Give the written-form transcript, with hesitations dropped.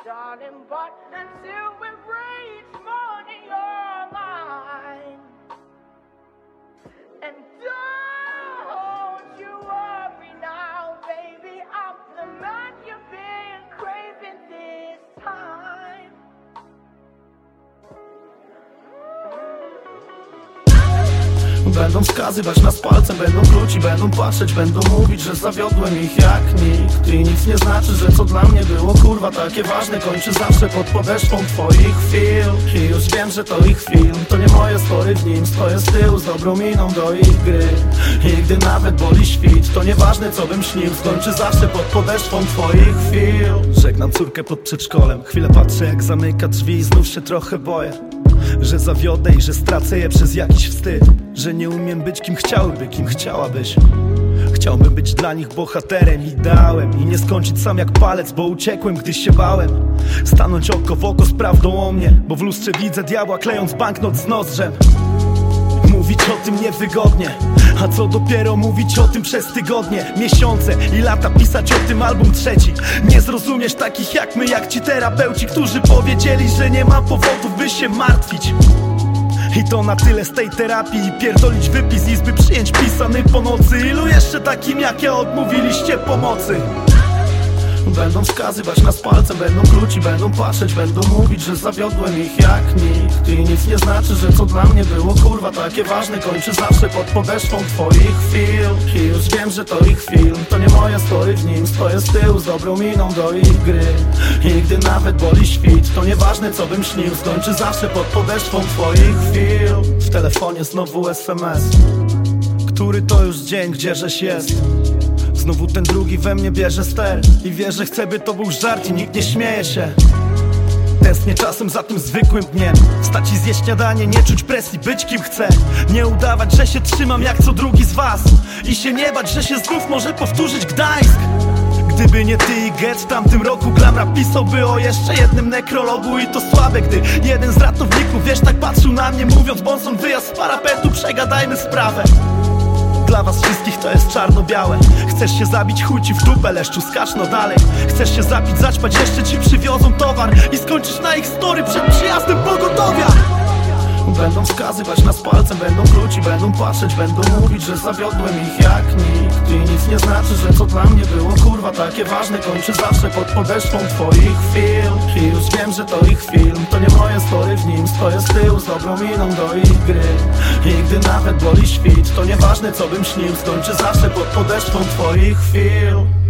darling, but until we reach morning, you're mine. And don't you worry now, baby, I'm the man you've been craving this time. Będą wskazywać nas palcem, będą kluci, będą patrzeć, będą mówić, że zawiodłem ich jak nikt. I nic nie znaczy, że co dla mnie było kurwa takie ważne, kończy zawsze pod podeszwą twoich chwil. I już wiem, że to ich film, to nie moje story w nim. Stoję z tyłu z dobrą miną do ich gry. I gdy nawet boli świt, to nieważne co bym śnił, skończy zawsze pod podeszwą twoich chwil. Żegnam córkę pod przedszkolem, chwilę patrzę jak zamyka drzwi i znów się trochę boję, że zawiodę i że stracę je przez jakiś wstyd, że nie umiem być kim chciałyby, kim chciałabyś. Chciałbym być dla nich bohaterem, ideałem i nie skończyć sam jak palec, bo uciekłem, gdy się bałem. Stanąć oko w oko z prawdą o mnie, bo w lustrze widzę diabła klejąc banknot z nozdrzem. Mówić o tym niewygodnie, a co dopiero mówić o tym przez tygodnie, miesiące i lata, pisać o tym album trzeci. Nie zrozumiesz takich jak my, jak ci terapeuci, którzy powiedzieli, że nie ma powodów, by się martwić. I to na tyle z tej terapii i pierdolić wypis izby przyjęć pisany po nocy. Ilu jeszcze takim jak ja odmówiliście pomocy? Będą wskazywać nas palcem, będą kluci, będą patrzeć, będą mówić, że zawiodłem ich jak nikt. I nic nie znaczy, że co dla mnie było kurwa takie ważne, kończy zawsze pod podeszwą twoich chwil. I już wiem, że to ich film, to nie moje story w nim. Stoję z tyłu z dobrą miną do ich gry. I gdy nawet boli świt, to nieważne co bym śnił, skończy zawsze pod podeszwą twoich chwil. W telefonie znowu SMS, który to już dzień, gdzieżeś jest? Znowu ten drugi we mnie bierze ster i wie, że chce, by to był żart i nikt nie śmieje się. Tęsknię czasem za tym zwykłym dniem, wstać i zjeść śniadanie, nie czuć presji, być kim chcę. Nie udawać, że się trzymam jak co drugi z was i się nie bać, że się znów może powtórzyć Gdańsk. Gdyby nie ty i Get w tamtym roku, Glam napisałby o jeszcze jednym nekrologu. I to słabe, gdy jeden z ratowników, wiesz, tak patrzył na mnie mówiąc: Bonson, wyjazd z parapetu, przegadajmy sprawę. Dla was wszystkich to jest czarno-białe. Chcesz się zabić, chuj ci w dupę, leszczu, skacz no dalej. Chcesz się zabić, zaćpać, jeszcze ci przywiozą towar i skończysz na ich story przed przyjazdem pogotowia. Będą wskazywać nas palcem, będą kluci, będą patrzeć, będą mówić, że zawiodłem ich jak nikt. I nic nie znaczy, że co dla mnie było kurwa takie ważne, kończy zawsze pod podeszwą twoich chwil. I już wiem, że to ich film, to nie moje story w nim. Stoję z tyłu z dobrą miną do ich gry. I gdy nawet boli świt, to nieważne co bym śnił, skończy zawsze pod podeszwą twoich chwil.